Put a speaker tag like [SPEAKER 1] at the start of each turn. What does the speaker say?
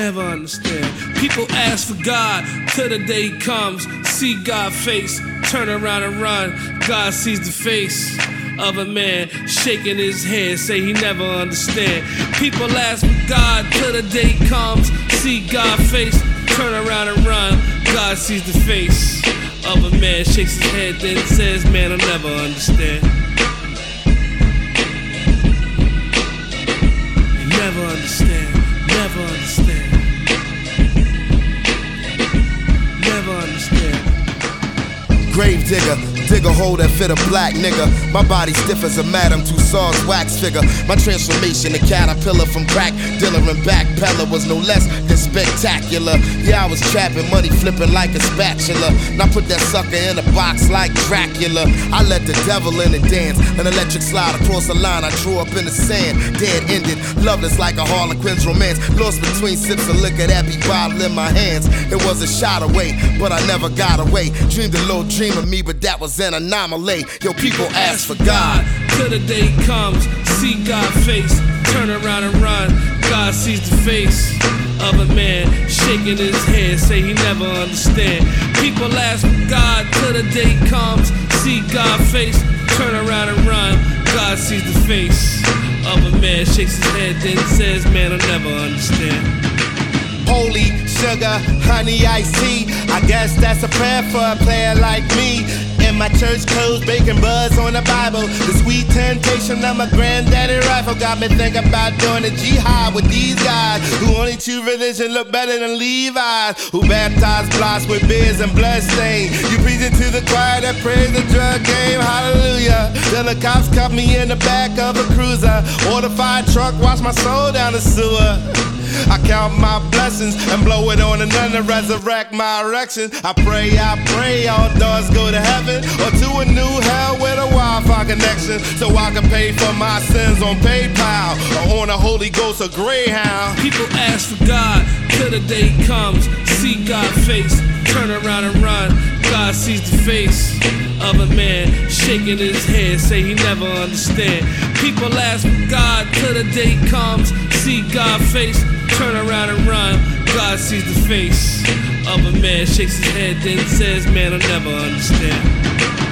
[SPEAKER 1] never understand. People ask for God till the day comes. See God's face, turn around and run. God sees the face of a man shaking his head, say he never understand. People ask for God till the day comes. See God's face, turn around and run. God sees the face of a man, shakes his head, then says, man, I'll never understand. You never understand, never understand. Never understand.
[SPEAKER 2] Grave digger, dig a hole that fit a black nigga. My body stiff as a Madame Tussauds wax figure. My transformation, a caterpillar from crack dealer and backpeller was no less than spectacular. Yeah, I was trapping money, flipping like a spatula. Now put that sucker in a box like Dracula. I let the devil in and dance. An electric slide across the line, I drew up in the sand. Dead ended, loveless like a Harlequin's romance. Lost between sips of liquor that be bottled in my hands. It was a shot away, but I never got away. Dreamed a little dream of me, but that was an anomaly. Yo, people ask for God
[SPEAKER 1] till the day comes. See God's face, turn around and run. God sees the face of a man shaking his head, say he never understand. People ask for God till the day comes. See God's face, turn around and run. God sees the face of a man, shakes his head, then says, man, I'll never understand.
[SPEAKER 3] Holy sugar, honey, iced tea. I guess that's a prayer for a player like me. In my church clothes, baking buzz on the Bible. The sweet temptation of my granddaddy rifle got me thinking about doing a jihad with these guys who only choose religion look better than Levi's, who baptize blocks with beers and bloodstain. You preaching to the choir that praise the drug game, hallelujah. Then the cops cuff me in the back of a cruiser, or the fire truck wash my soul down the sewer. I count my blessings and blow it on another, resurrect my erection. I pray all doors go to heaven or to a new hell with a Wi-Fi connection, so I can pay for my sins on PayPal or on a Holy Ghost or Greyhound.
[SPEAKER 1] People ask for God till the day comes. See God's face, turn around and run. God sees the face of a man shaking his head, say he never understand. People ask for God till the day comes. See God's face, turn around and run. God sees the face of a man, shakes his head, then says, man, I'll never understand.